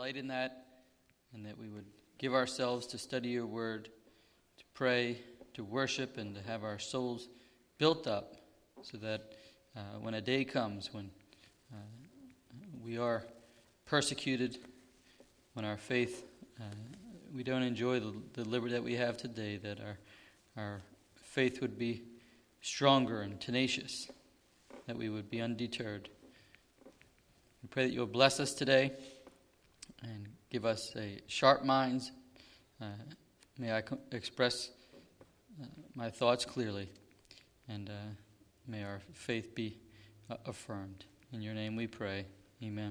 delight in that, and that we would give ourselves to study your word, to pray, to worship, and to have our souls built up so that when a day comes when we are persecuted, when our faith, we don't enjoy the liberty that we have today, that our faith would be stronger and tenacious, that we would be undeterred. We pray that you'll bless us today and give us a sharp minds. May I express my thoughts clearly, and may our faith be affirmed. In your name we pray. Amen.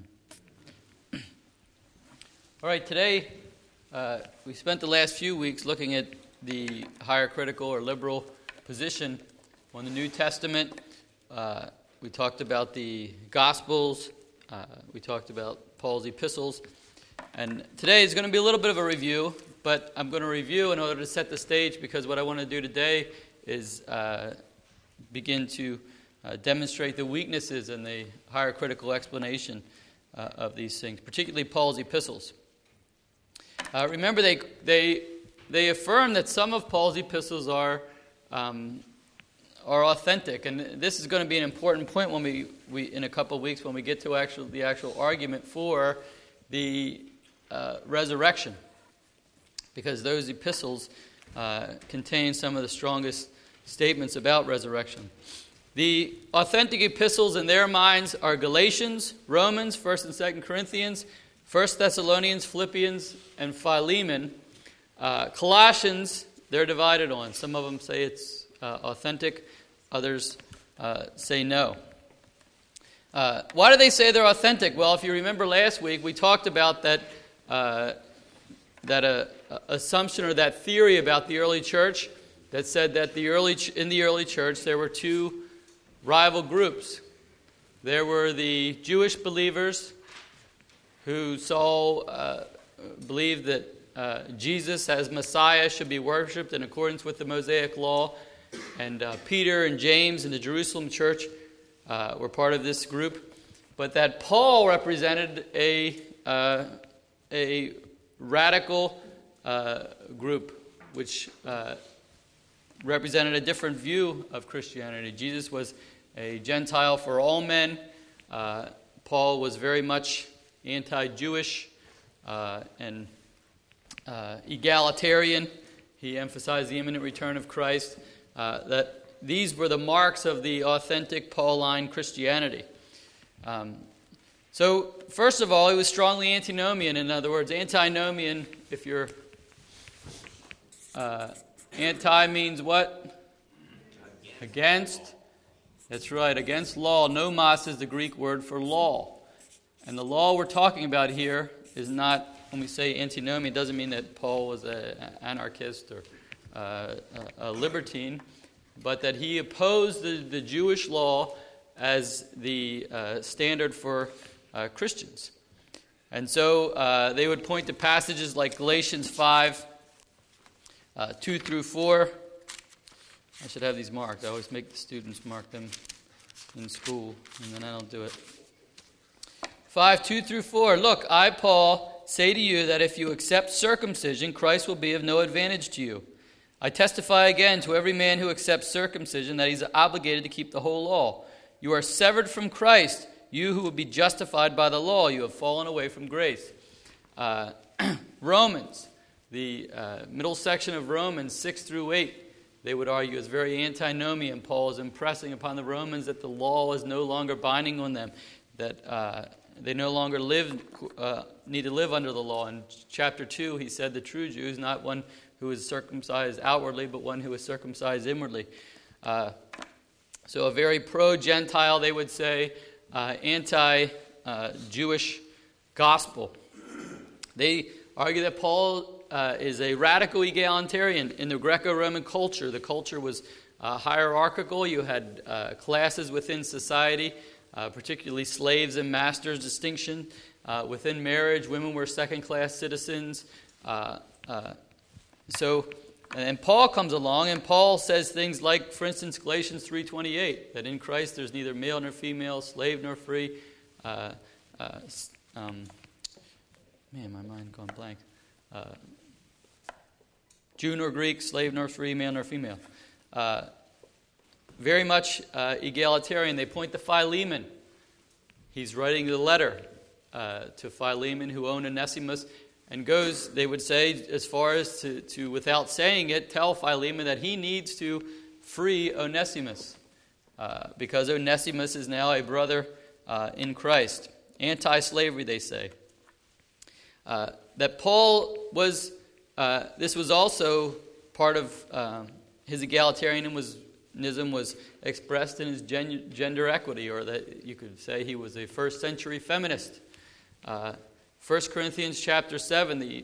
All right, today we spent the last few weeks looking at the higher critical or liberal position on the New Testament. We talked about the Gospels. We talked about Paul's epistles. And today is going to be a little bit of a review, but I'm going to review in order to set the stage, because what I want to do today is begin to demonstrate the weaknesses in the higher critical explanation of these things, particularly Paul's epistles. Remember, they affirm that some of Paul's epistles are authentic, and this is going to be an important point when we in a couple of weeks when we get to the actual argument for the resurrection, because those epistles contain some of the strongest statements about resurrection. The authentic epistles in their minds are Galatians, Romans, 1st and 2nd Corinthians, 1st Thessalonians, Philippians, and Philemon. Colossians, they're divided on. Some of them say it's authentic, others say no. Why do they say they're authentic? Well, if you remember last week, we talked about that assumption or that theory about the early church that said that in the early church there were two rival groups. There were the Jewish believers who believed that Jesus as Messiah should be worshipped in accordance with the Mosaic law, and Peter and James in the Jerusalem church were part of this group, but that Paul represented a radical group which represented a different view of Christianity. Jesus was a Gentile for all men. Paul was very much anti-Jewish and egalitarian. He emphasized the imminent return of Christ. That these were the marks of the authentic Pauline Christianity. So, first of all, he was strongly antinomian. In other words, antinomian, if you're... anti means what? Against. That's right, against law. Nomos is the Greek word for law. And the law we're talking about here is not, when we say antinomian, it doesn't mean that Paul was an anarchist or a libertine, but that he opposed the Jewish law as the standard for Christians. And so they would point to passages like Galatians 5, 2 through 4. I should have these marked. I always make the students mark them in school, and then I don't do it. 5, 2 through 4. Look, I, Paul, say to you that if you accept circumcision, Christ will be of no advantage to you. I testify again to every man who accepts circumcision that he's obligated to keep the whole law. You are severed from Christ, you who would be justified by the law. You have fallen away from grace. Romans, the middle section of Romans 6 through 8, they would argue is very antinomian. Paul is impressing upon the Romans that the law is no longer binding on them, that they no longer need to live under the law. In chapter 2, he said the true Jew is not one who is circumcised outwardly, but one who is circumcised inwardly. So a very pro-Gentile, they would say, anti-Jewish gospel. They argue that Paul is a radical egalitarian in the Greco-Roman culture. The culture was hierarchical. You had classes within society, particularly slaves and masters distinction. Within marriage, women were second-class citizens. And Paul comes along, and Paul says things like, for instance, Galatians 3:28, that in Christ there's neither male nor female, slave nor free, Man, my mind gone blank. Jew nor Greek, slave nor free, male nor female. Very much egalitarian. They point to Philemon. He's writing the letter to Philemon, who owned Onesimus, and goes, they would say, as far as to without saying it, tell Philemon that he needs to free Onesimus, because Onesimus is now a brother in Christ. Anti-slavery, they say. That Paul was, this was also part of his egalitarianism was expressed in his gender equity, or that you could say he was a first century feminist. 1 Corinthians chapter 7,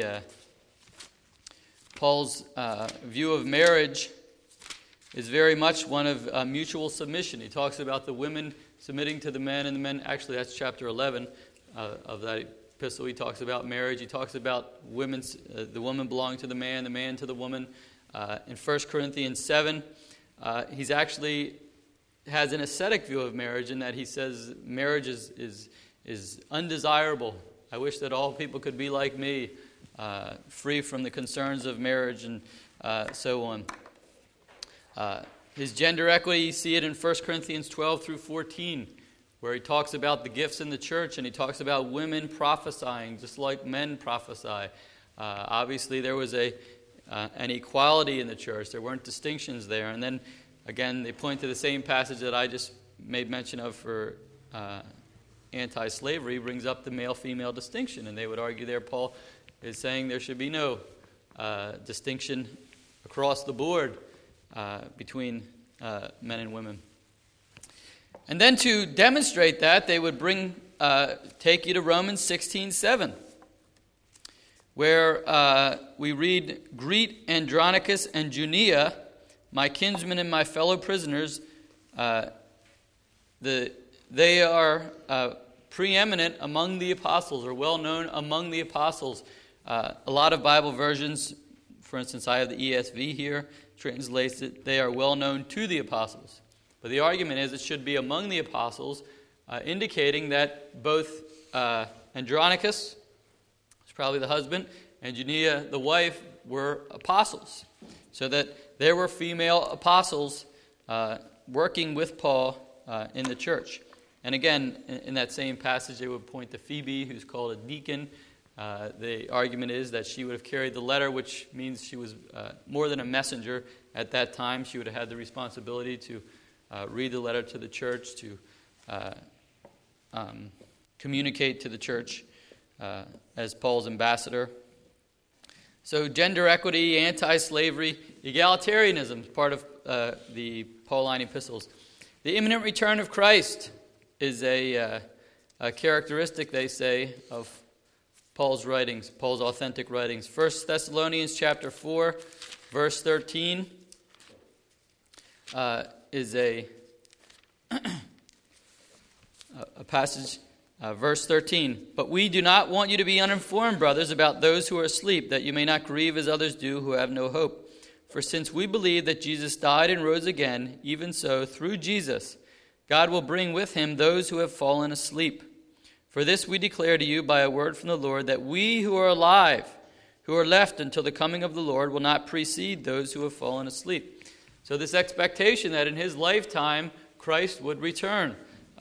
Paul's view of marriage is very much one of mutual submission. He talks about the women submitting to the men, and the men, actually that's chapter 11 of that epistle. He talks about marriage. He talks about the woman belonging to the man to the woman. In 1 Corinthians 7, he's actually has an ascetic view of marriage in that he says marriage is undesirable. I wish that all people could be like me, free from the concerns of marriage and so on. His gender equity, you see it in 1 Corinthians 12 through 14, where he talks about the gifts in the church, and he talks about women prophesying just like men prophesy. Obviously, there was an equality in the church. There weren't distinctions there. And then, again, they point to the same passage that I just made mention of for anti-slavery, brings up the male-female distinction. And they would argue there Paul is saying there should be no distinction across the board between men and women. And then to demonstrate that, they would take you to Romans 16:7, where we read, "Greet Andronicus and Junia, my kinsmen and my fellow prisoners." They are preeminent among the apostles, or well known among the apostles. A lot of Bible versions, for instance, I have the ESV here, translates it, they are well known to the apostles. But the argument is it should be among the apostles, indicating that both Andronicus, who's probably the husband, and Junia, the wife, were apostles. So that there were female apostles working with Paul in the church. And again, in that same passage, they would point to Phoebe, who's called a deacon. The argument is that she would have carried the letter, which means she was more than a messenger at that time. She would have had the responsibility to read the letter to the church, to communicate to the church as Paul's ambassador. So gender equity, anti-slavery, egalitarianism is part of the Pauline epistles. The imminent return of Christ is a characteristic, they say, of Paul's writings, Paul's authentic writings. 1 Thessalonians chapter 4, verse 13 is a passage, verse 13. "But we do not want you to be uninformed, brothers, about those who are asleep, that you may not grieve as others do who have no hope. For since we believe that Jesus died and rose again, even so, through Jesus, God will bring with him those who have fallen asleep. For this we declare to you by a word from the Lord, that we who are alive, who are left until the coming of the Lord, will not precede those who have fallen asleep." So this expectation that in his lifetime Christ would return.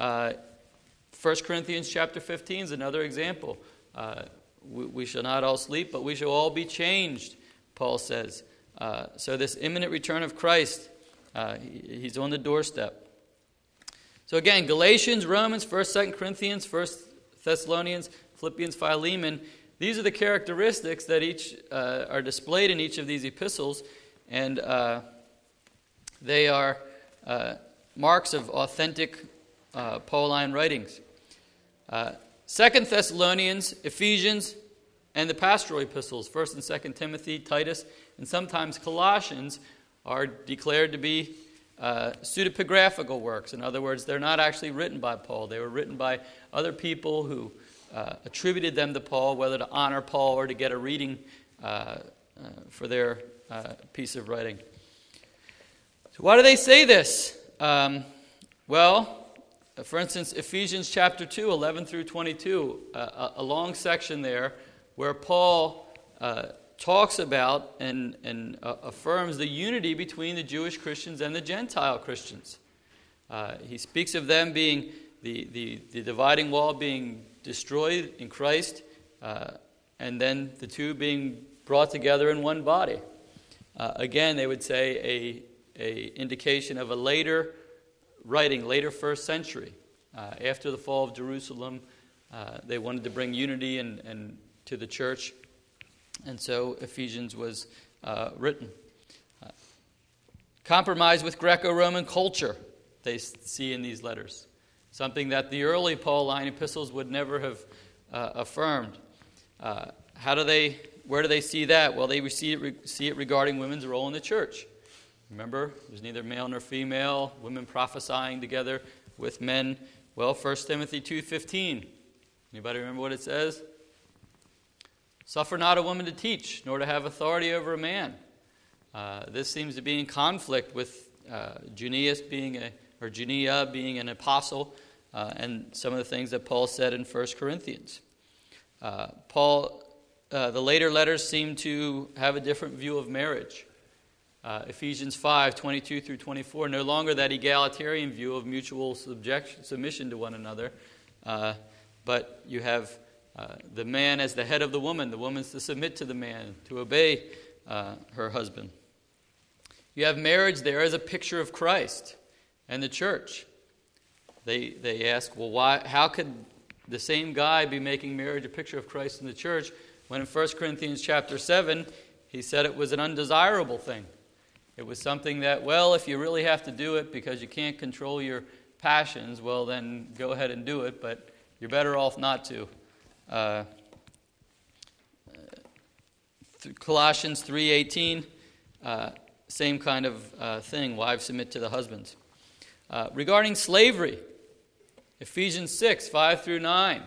1 Corinthians chapter 15 is another example. We shall not all sleep, but we shall all be changed, Paul says. So this imminent return of Christ, he's on the doorstep. So again, Galatians, Romans, 1st, 2nd Corinthians, 1st Thessalonians, Philippians, Philemon, these are the characteristics that each are displayed in each of these epistles, and they are marks of authentic Pauline writings. 2nd Thessalonians, Ephesians, and the pastoral epistles, 1st and 2nd Timothy, Titus, and sometimes Colossians, are declared to be pseudepigraphical works. In other words, they're not actually written by Paul. They were written by other people who attributed them to Paul, whether to honor Paul or to get a reading for their piece of writing. So why do they say this? Well, For instance, Ephesians chapter 2, 11 through 22, a long section there where Paul talks about and affirms the unity between the Jewish Christians and the Gentile Christians. He speaks of them being the dividing wall being destroyed in Christ, and then the two being brought together in one body. Again, they would say a indication of a later writing, later first century. After the fall of Jerusalem, they wanted to bring unity and to the church, and so Ephesians was written. Compromise with Greco-Roman culture, they see in these letters, something that the early Pauline epistles would never have affirmed. Where do they see that? Well, they see it regarding women's role in the church. Remember, there's neither male nor female, women prophesying together with men. Well, 1 Timothy 2:15. Anybody remember what it says? Suffer not a woman to teach, nor to have authority over a man. This seems to be in conflict with Junia being an apostle, and some of the things that Paul said in 1 Corinthians. The later letters seem to have a different view of marriage. Ephesians 5, 22 through 24, no longer that egalitarian view of mutual submission to one another, but you have the man as the head of the woman's to submit to the man, to obey her husband. You have marriage there as a picture of Christ and the church. They ask, well, how could the same guy be making marriage a picture of Christ and the church when in 1 Corinthians chapter 7, he said it was an undesirable thing? It was something that, well, if you really have to do it because you can't control your passions, well, then go ahead and do it, but you're better off not to. Colossians 3:18, same kind of thing. Wives submit to the husbands. Regarding slavery, Ephesians 6, 5 through 9.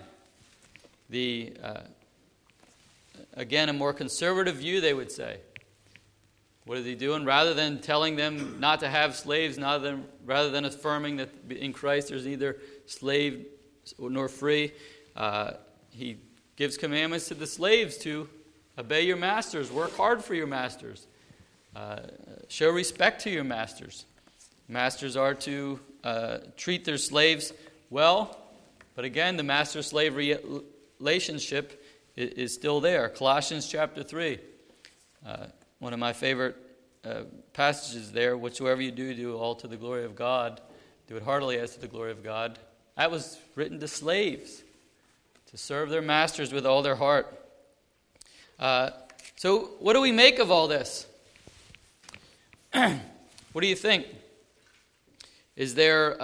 Again, a more conservative view, they would say. What is he doing? Rather than telling them not to have slaves, rather than affirming that in Christ there's neither slave nor free, he gives commandments to the slaves to obey your masters, work hard for your masters, show respect to your masters. Masters are to treat their slaves well, but again, the master-slave relationship is still there. Colossians chapter 3. One of my favorite passages there, whatsoever you do all to the glory of God. Do it heartily as to the glory of God. That was written to slaves, to serve their masters with all their heart. So what do we make of all this? What do you think? Is there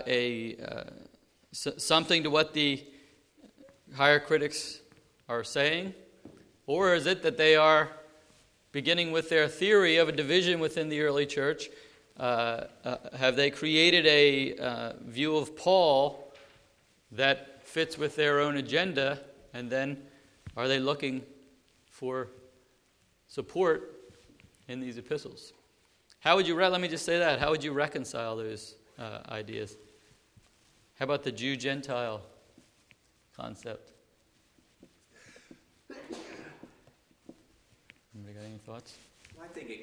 something to what the higher critics are saying? Or is it that they are beginning with their theory of a division within the early church? Have they created a view of Paul that fits with their own agenda, and then are they looking for support in these epistles? How would you, let me just say that, how would you reconcile those ideas? How about the Jew-Gentile concept? Anybody got any thoughts? Well, I think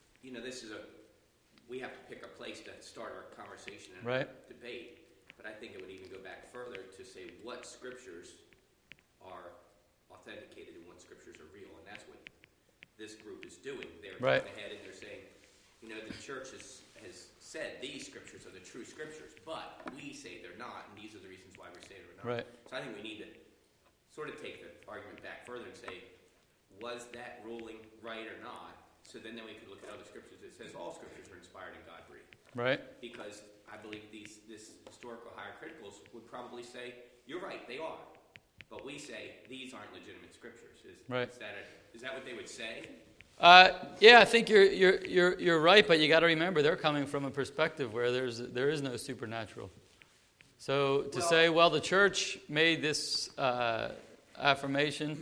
we have to pick a place to start our conversation and debate, but I think it would even go back further to say what scriptures are authenticated and what scriptures are real, and that's what this group is doing. They're going ahead and they're saying, the church has said these scriptures are the true scriptures, but we say they're not, and these are the reasons why we say they're not. Right. So I think we need to sort of take the argument back further and say, was that ruling right or not? So then we could look at other scriptures that says all scriptures are inspired and God-breathed. Right. Because I believe this historical higher criticals would probably say, you're right, they are. But we say these aren't legitimate scriptures. Is that what they would say? Yeah, I think you're right, but you got to remember they're coming from a perspective where there is no supernatural. So to say, well, the church made this affirmation,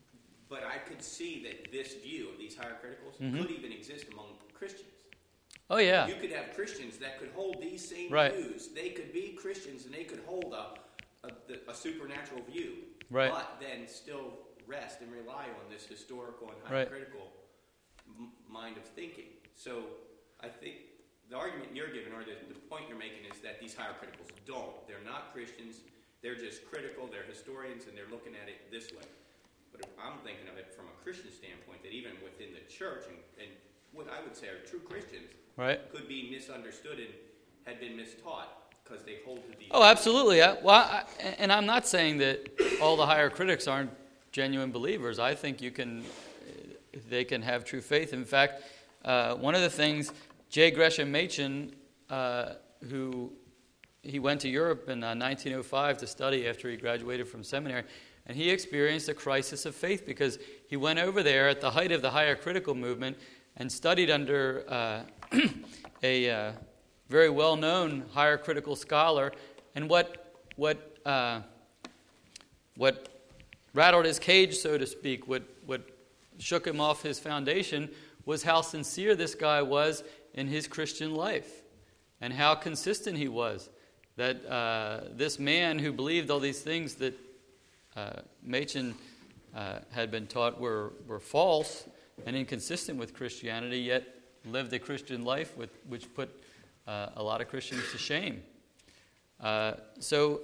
But I could see that this view of these higher criticals could even exist among Christians. Oh, yeah. You could have Christians that could hold these same right. views. They could be Christians and they could hold a supernatural view, right. but then still rest and rely on this historical and hypocritical mind of thinking. So I think the argument you're giving, or the point you're making, is that these hypocriticals don't. They're not Christians. They're just critical. They're historians, and they're looking at it this way. But I'm thinking of it from a Christian standpoint, that even within the church, and what I would say are true Christians, could be misunderstood and had been mistaught because they hold to these. Oh, absolutely. And I'm not saying that all the higher critics aren't genuine believers. I think they can have true faith. In fact, one of the things, J. Gresham Machen, he went to Europe in 1905 to study after he graduated from seminary, and he experienced a crisis of faith because he went over there at the height of the higher critical movement and studied under a very well-known higher critical scholar, and what rattled his cage, so to speak, what shook him off his foundation was how sincere this guy was in his Christian life and how consistent he was. That this man who believed all these things that Machen had been taught were false and inconsistent with Christianity, yet lived a Christian life which put a lot of Christians to shame. So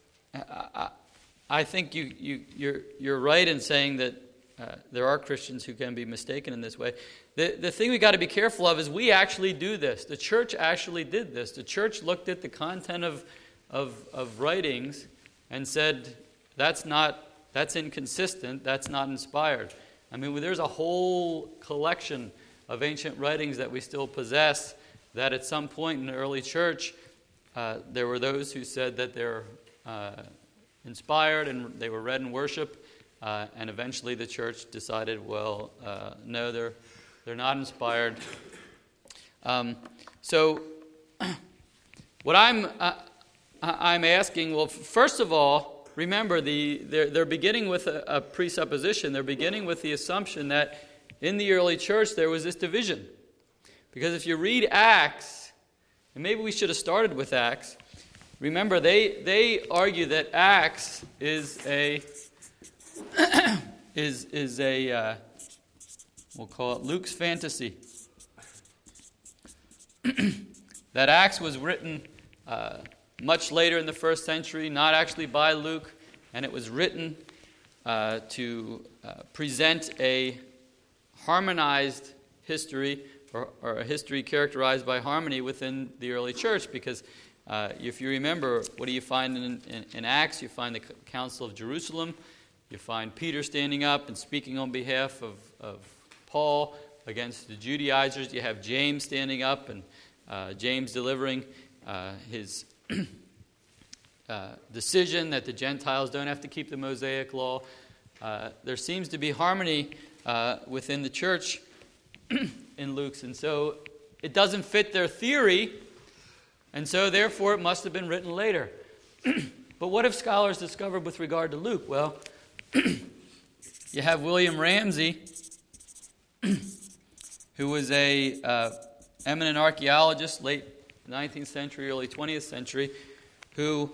I think you're right in saying that there are Christians who can be mistaken in this way. The thing we got to be careful of is we actually do this. The church actually did this. The church looked at the content of writings and said, that's inconsistent, that's not inspired. I mean, there's a whole collection of ancient writings that we still possess that at some point in the early church, there were those who said that they're inspired and they were read in worship, and eventually the church decided, well, no, they're not inspired. So what I'm asking, well, first of all, remember, they're beginning with a presupposition. They're beginning with the assumption that in the early church there was this division. Because if you read Acts, and maybe we should have started with Acts, remember they argue that Acts is a we'll call it Luke's fantasy. That Acts was written much later in the first century, not actually by Luke, and it was written to present a harmonized history, or a history characterized by harmony within the early church, because if you remember, what do you find in Acts? You find the Council of Jerusalem, you find Peter standing up and speaking on behalf of Paul against the Judaizers. You have James standing up and James delivering his decision that the Gentiles don't have to keep the Mosaic law. There seems to be harmony within the church in Luke's, and so it doesn't fit their theory, and so therefore it must have been written later. But what have scholars discovered with regard to Luke? Well, you have William Ramsey, who was a eminent archaeologist, late 19th century, early 20th century, who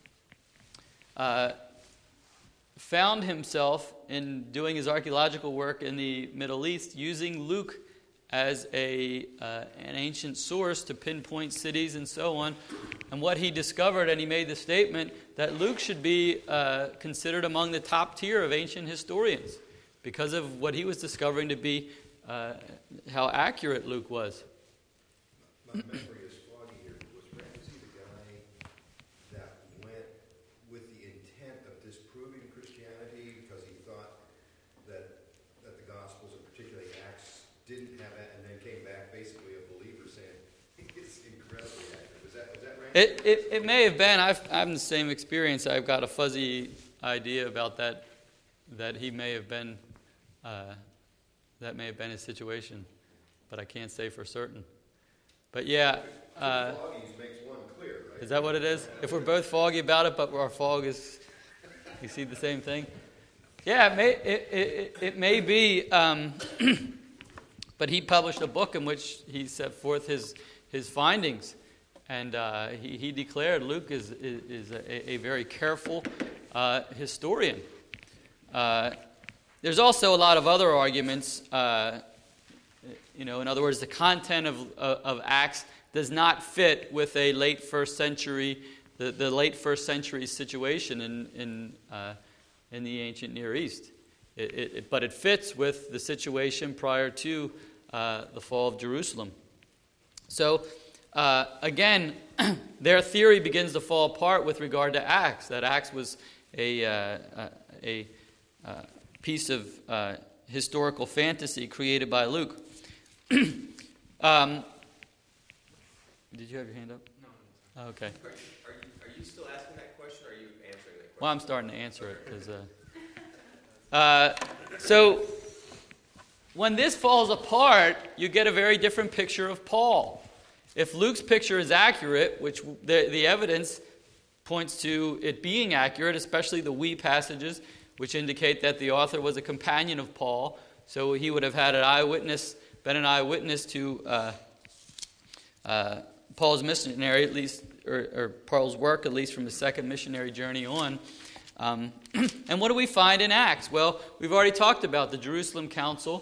found himself in doing his archaeological work in the Middle East using Luke as an ancient source to pinpoint cities and so on. And what he discovered, and he made the statement that Luke should be considered among the top tier of ancient historians because of what he was discovering to be how accurate Luke was. My memory is foggy here. Was Ramsey the guy that went with the intent of disproving Christianity because he thought that the Gospels, and particularly Acts, didn't have that, and then came back basically a believer saying it's incredibly accurate? Was that Ramsey? It may have been. I've the same experience. I've got a fuzzy idea about that he may have been. That may have been his situation, but I can't say for certain. But yeah, makes one clear, right? Is that what it is? If we're both foggy about it, but our fog is, you see the same thing? Yeah, it may be. But he published a book in which he set forth his findings. And he declared Luke is a very careful historian. There's also a lot of other arguments. In other words, the content of Acts does not fit with a late first century, the late first century situation in the ancient Near East. But it fits with the situation prior to the fall of Jerusalem. So, again, their theory begins to fall apart with regard to Acts. That Acts was a piece of historical fantasy created by Luke. Did you have your hand up? No. Okay. Are you still asking that question, or are you answering that question? Well, I'm starting to answer it because. So, when this falls apart, you get a very different picture of Paul. If Luke's picture is accurate, which the evidence points to it being accurate, especially the we passages, which indicate that the author was a companion of Paul, so he would have had been an eyewitness to Paul's missionary, at least, or Paul's work, at least from his second missionary journey on. And what do we find in Acts? Well, we've already talked about the Jerusalem Council.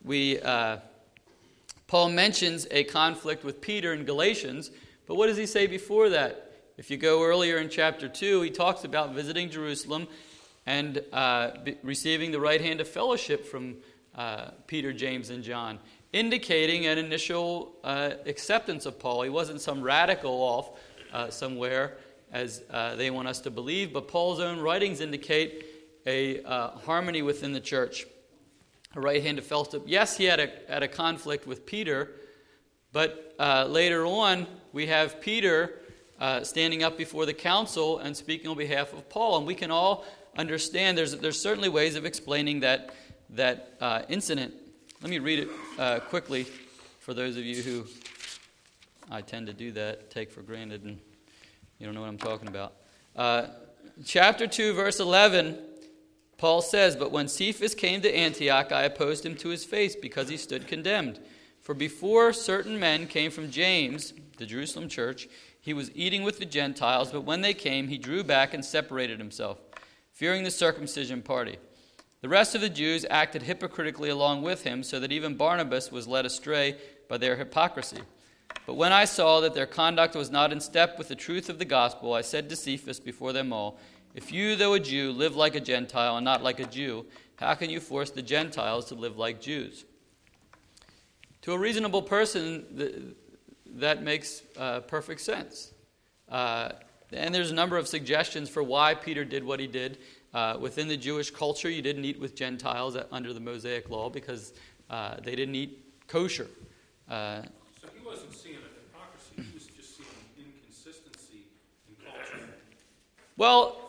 Paul mentions a conflict with Peter in Galatians, but what does he say before that? If you go earlier in chapter 2, he talks about visiting Jerusalem and receiving the right hand of fellowship from Peter, James, and John, indicating an initial acceptance of Paul. He wasn't some radical off somewhere, as they want us to believe, but Paul's own writings indicate a harmony within the church, a right hand of fellowship. Yes, he had a conflict with Peter, but later on we have Peter standing up before the council and speaking on behalf of Paul, and we can all understand there's certainly ways of explaining that incident. Let me read it quickly for those of you who I tend to do that, take for granted, and you don't know what I'm talking about. Chapter 2, verse 11, Paul says, "But when Cephas came to Antioch, I opposed him to his face because he stood condemned. For before certain men came from James, the Jerusalem church, he was eating with the Gentiles, but when they came, he drew back and separated himself, fearing the circumcision party. The rest of the Jews acted hypocritically along with him, so that even Barnabas was led astray by their hypocrisy. But when I saw that their conduct was not in step with the truth of the gospel, I said to Cephas before them all, 'If you, though a Jew, live like a Gentile and not like a Jew, how can you force the Gentiles to live like Jews?'" To a reasonable person, that makes perfect sense. And there's a number of suggestions for why Peter did what he did. Within the Jewish culture, you didn't eat with Gentiles under the Mosaic law because they didn't eat kosher. So he wasn't seeing a hypocrisy, he was just seeing inconsistency in culture. Well,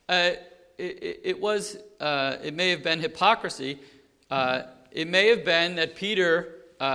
it may have been hypocrisy. It may have been that Peter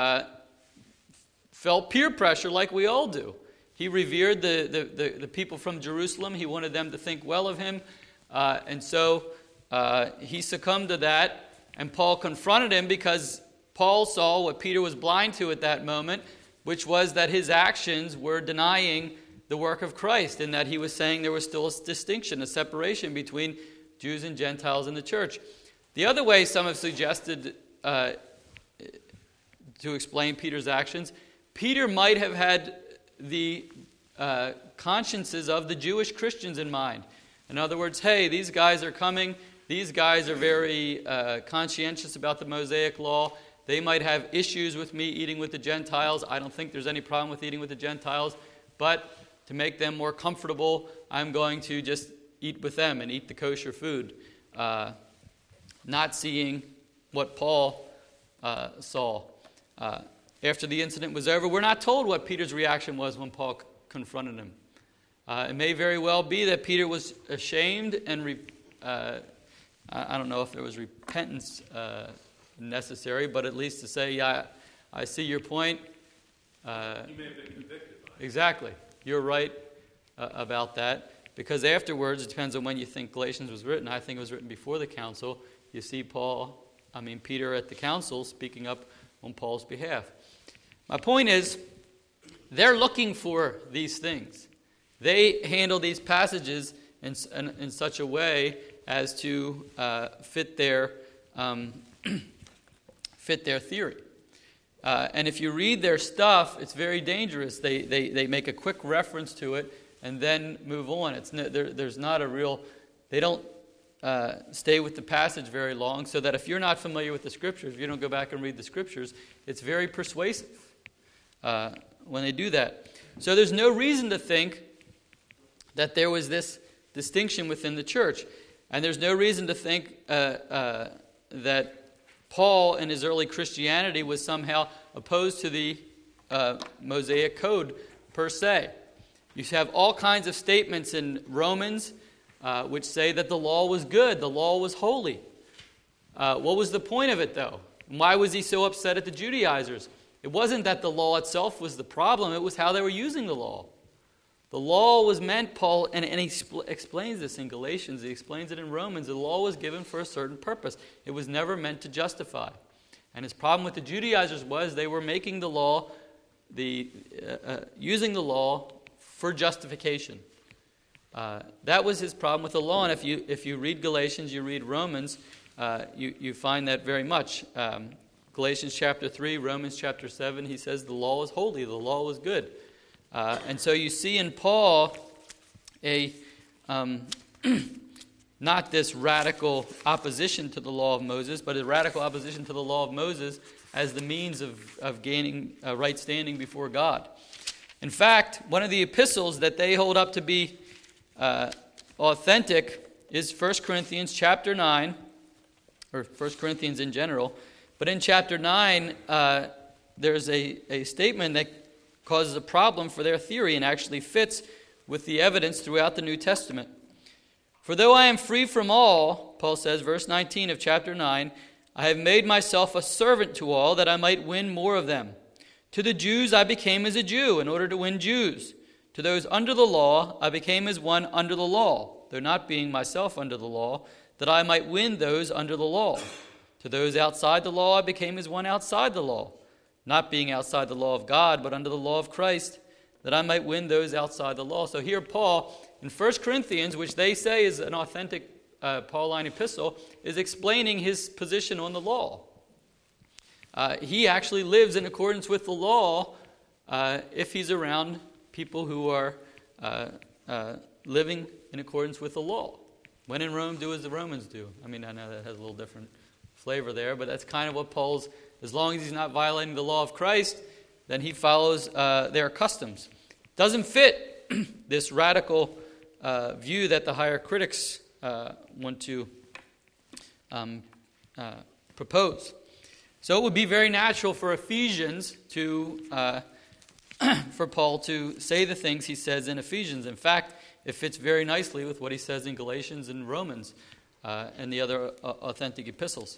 felt peer pressure like we all do. He revered the people from Jerusalem. He wanted them to think well of him. And so he succumbed to that. And Paul confronted him because Paul saw what Peter was blind to at that moment, which was that his actions were denying the work of Christ, and that he was saying there was still a distinction, a separation between Jews and Gentiles in the church. The other way some have suggested to explain Peter's actions, Peter might have had the consciences of the Jewish Christians in mind. In other words, hey, these guys are coming. These guys are very conscientious about the Mosaic law. They might have issues with me eating with the Gentiles. I don't think there's any problem with eating with the Gentiles. But to make them more comfortable, I'm going to just eat with them and eat the kosher food. Not seeing what Paul saw. After the incident was over, we're not told what Peter's reaction was when Paul confronted him. It may very well be that Peter was ashamed and I don't know if there was repentance necessary, but at least to say, yeah, I see your point. He may have been convicted by it. Exactly. You're right about that. Because afterwards, it depends on when you think Galatians was written. I think it was written before the council. You see Peter at the council speaking up on Paul's behalf. My point is, they're looking for these things. They handle these passages in such a way as to fit their theory. And if you read their stuff, it's very dangerous. They make a quick reference to it and then move on. There's not a real... They don't stay with the passage very long, so that if you're not familiar with the Scriptures, if you don't go back and read the Scriptures, it's very persuasive when they do that. So there's no reason to think that there was this distinction within the church. And there's no reason to think that Paul in his early Christianity was somehow opposed to the Mosaic Code per se. You have all kinds of statements in Romans which say that the law was good, the law was holy. What was the point of it, though? Why was he so upset at the Judaizers? It wasn't that the law itself was the problem, it was how they were using the law. The law was meant, Paul, and he explains this in Galatians, he explains it in Romans, the law was given for a certain purpose. It was never meant to justify. And his problem with the Judaizers was they were making the law, using the law for justification. That was his problem with the law, and if you read Galatians, you read Romans, you find that very much. Galatians chapter 3, Romans chapter 7, he says the law is holy, the law was good. And so you see in Paul not this radical opposition to the law of Moses, but a radical opposition to the law of Moses as the means of gaining right standing before God. In fact, one of the epistles that they hold up to be authentic is 1 Corinthians chapter 9, or 1 Corinthians in general. But in chapter 9, there's a statement that causes a problem for their theory and actually fits with the evidence throughout the New Testament. For though I am free from all, Paul says, verse 19 of chapter 9, I have made myself a servant to all that I might win more of them. To the Jews I became as a Jew in order to win Jews. To those under the law I became as one under the law, though not being myself under the law, that I might win those under the law. To those outside the law I became as one outside the law, not being outside the law of God, but under the law of Christ, that I might win those outside the law. So here Paul, in 1 Corinthians, which they say is an authentic Pauline epistle, is explaining his position on the law. He actually lives in accordance with the law if he's around people who are living in accordance with the law. When in Rome, do as the Romans do. I mean, I know that has a little different flavor there, but that's kind of what Paul's, as long as he's not violating the law of Christ, then he follows their customs. Doesn't fit this radical view that the higher critics want to propose. So it would be very natural for Ephesians to, for Paul to say the things he says in Ephesians. In fact, it fits very nicely with what he says in Galatians and Romans and the other authentic epistles.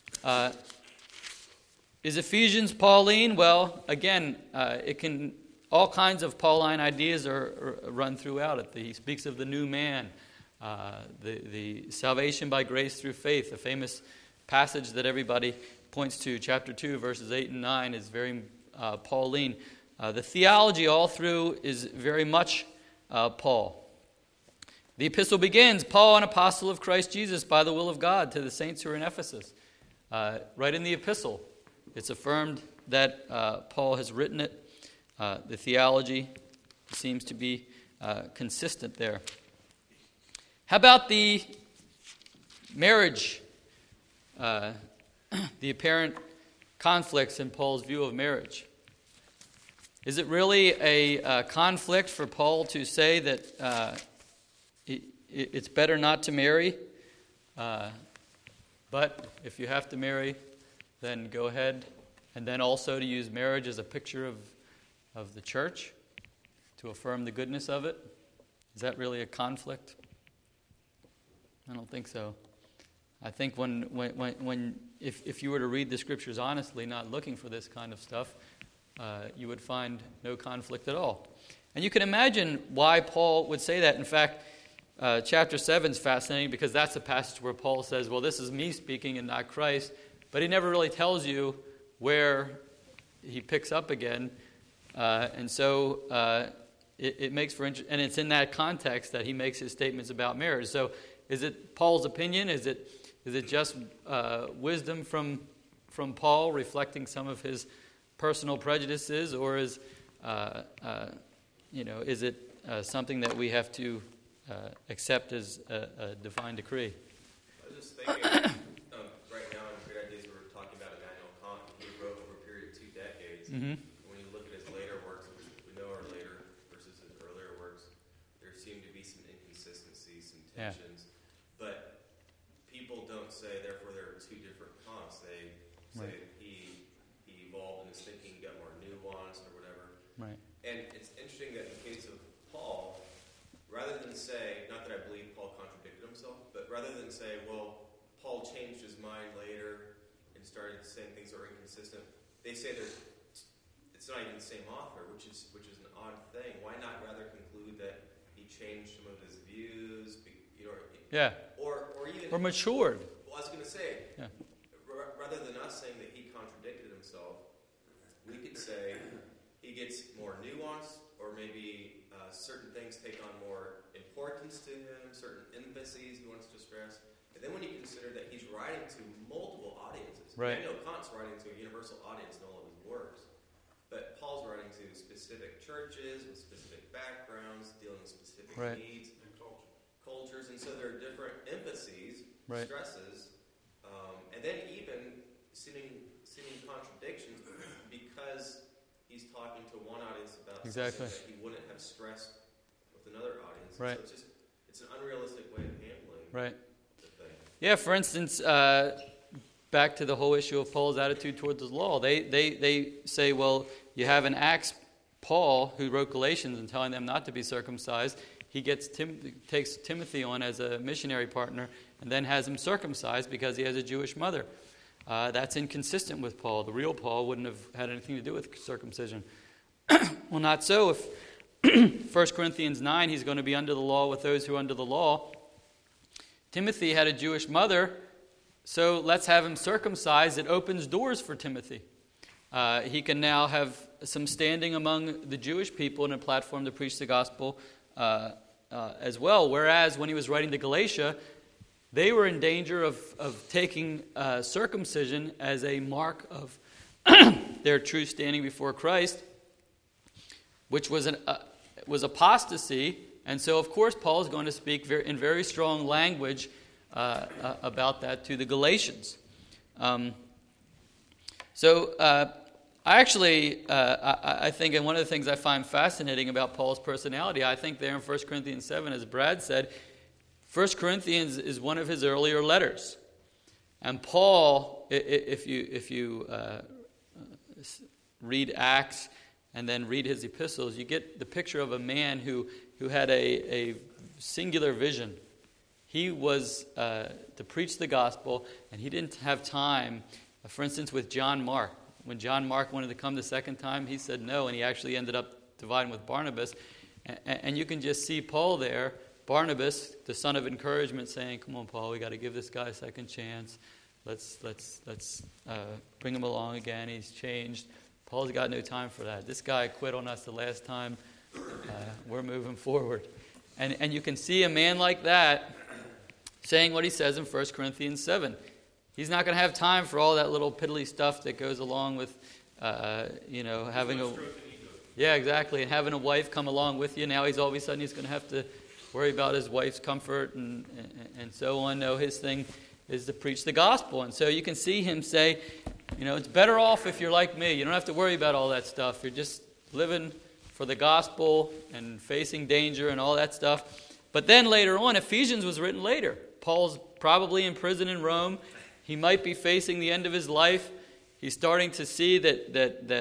Is Ephesians Pauline? Well, again, it can, all kinds of Pauline ideas are run throughout it. He speaks of the new man, the salvation by grace through faith. The famous passage that everybody points to, chapter 2, verses 8 and 9, is very Pauline. The theology all through is very much Paul. The epistle begins, Paul, an apostle of Christ Jesus, by the will of God, to the saints who are in Ephesus. Right in the epistle, it's affirmed that Paul has written it. The theology seems to be consistent there. How about the marriage, the apparent conflicts in Paul's view of marriage? Is it really a conflict for Paul to say that it's better not to marry? But if you have to marry, then go ahead. And then also to use marriage as a picture of the church, to affirm the goodness of it. Is that really a conflict? I don't think so. I think if you were to read the scriptures honestly, not looking for this kind of stuff, you would find no conflict at all. And you can imagine why Paul would say that. In fact, chapter 7 is fascinating because that's the passage where Paul says, well, this is me speaking and not Christ. But he never really tells you where he picks up again. And so it makes for and it's in that context that he makes his statements about marriage. So is it Paul's opinion? Is it just wisdom from Paul reflecting some of his personal prejudices, or is it something that we have to accept as a divine decree? I was just thinking, right now in Great Ideas we're talking about Immanuel Kant. He wrote over a period of 2 decades. Mm-hmm. When you look at his later works, which we know are later versus his earlier works, there seem to be some inconsistencies, some tensions. Yeah. But people don't say, therefore, there are 2 different Kants. They say he evolved in his thinking, got more nuanced or whatever. Right. And it's interesting that in the case of Paul, rather than say, not that I believe Paul contradicted himself, but rather than say, well, Paul changed his mind later and started saying things that are inconsistent, they say it's not even the same author, which is an odd thing. Why not rather conclude that he changed some of his views, yeah, or even matured? Well, I was going to say, yeah. Rather than us saying that he contradicted himself, we could say he gets more nuanced, or maybe certain things take on more importance to him, certain emphases he wants to stress. And then when you consider that he's writing to multiple audiences, right. I know Kant's writing to a universal audience in all of his works, but Paul's writing to specific churches with specific backgrounds, dealing with specific right. needs and cultures, and so there are different emphases, right. stresses, and then even seeming contradictions because he's talking to one audience about exactly. something that he wouldn't have stressed with another audience. Right. So it's an unrealistic way of handling right. the thing. Yeah, for instance, back to the whole issue of Paul's attitude towards the law. They say, well, you have in Acts Paul, who wrote Galatians and telling them not to be circumcised. He takes Timothy on as a missionary partner and then has him circumcised because he has a Jewish mother. That's inconsistent with Paul. The real Paul wouldn't have had anything to do with circumcision. Well, not so. If 1 Corinthians 9, he's going to be under the law with those who are under the law. Timothy had a Jewish mother, so let's have him circumcised. It opens doors for Timothy. He can now have some standing among the Jewish people and a platform to preach the gospel as well. Whereas when he was writing to Galatia, they were in danger of taking circumcision as a mark of their true standing before Christ, which was apostasy. And so, of course, Paul is going to speak in very strong language about that to the Galatians. I think, and one of the things I find fascinating about Paul's personality, I think there in 1 Corinthians 7, as Brad said, 1 Corinthians is one of his earlier letters. And Paul, if you read Acts and then read his epistles, you get the picture of a man who had a singular vision. He was to preach the gospel, and he didn't have time. For instance, with John Mark. When John Mark wanted to come the second time, he said no, and he actually ended up dividing with Barnabas. And you can just see Paul there, Barnabas, the son of encouragement, saying, "Come on, Paul, we got to give this guy a second chance. Let's bring him along again. He's changed." Paul's got no time for that. This guy quit on us the last time. We're moving forward. And you can see a man like that saying what he says in 1 Corinthians 7. He's not going to have time for all that little piddly stuff that goes along with, having a... Yeah, exactly. And having a wife come along with you. Now all of a sudden he's going to have to worry about his wife's comfort and so on. No, his thing is to preach the gospel. And so you can see him say, it's better off if you're like me. You don't have to worry about all that stuff. You're just living for the gospel and facing danger and all that stuff. But then later on, Ephesians was written later. Paul's probably in prison in Rome. He might be facing the end of his life. He's starting to see that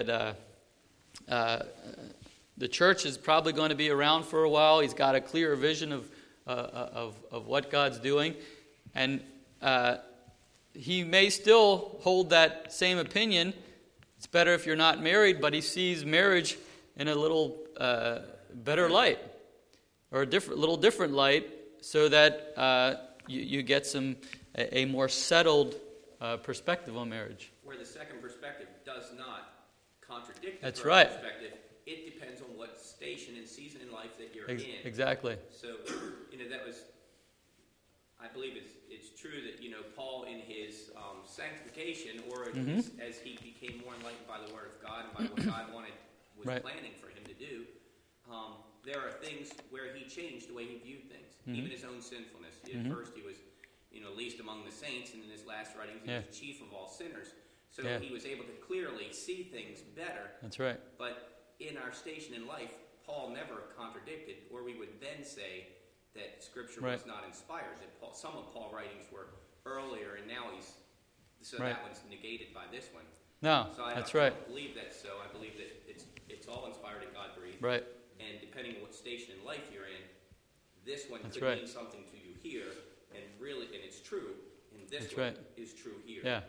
the church is probably going to be around for a while. He's got a clearer vision of what God's doing. And he may still hold that same opinion. It's better if you're not married, but he sees marriage in a little better light, or a different light, so that you get a more settled perspective on marriage. Where the second perspective does not contradict the That's first right. perspective. It depends on what station and season in life that you're in. Exactly. So, that was, I believe it's true that, Paul in his sanctification, or as he became more enlightened by the Word of God and by what God was Right. planning for him to do, there are things where he changed the way he viewed things, even his own sinfulness. At first he was, least among the saints, and in his last writings he was chief of all sinners. So he was able to clearly see things better. That's right. But in our station in life, Paul never contradicted, or we would then say that Scripture was not inspired. That some of Paul's writings were earlier, and now that one's negated by this one. No, so I that's don't right. believe that. So I believe that it's all inspired and God breathed. Right. And depending on what station in life you're in, this one That's could right. mean something to you here, and it's true. And this That's one right. is true here. Yeah.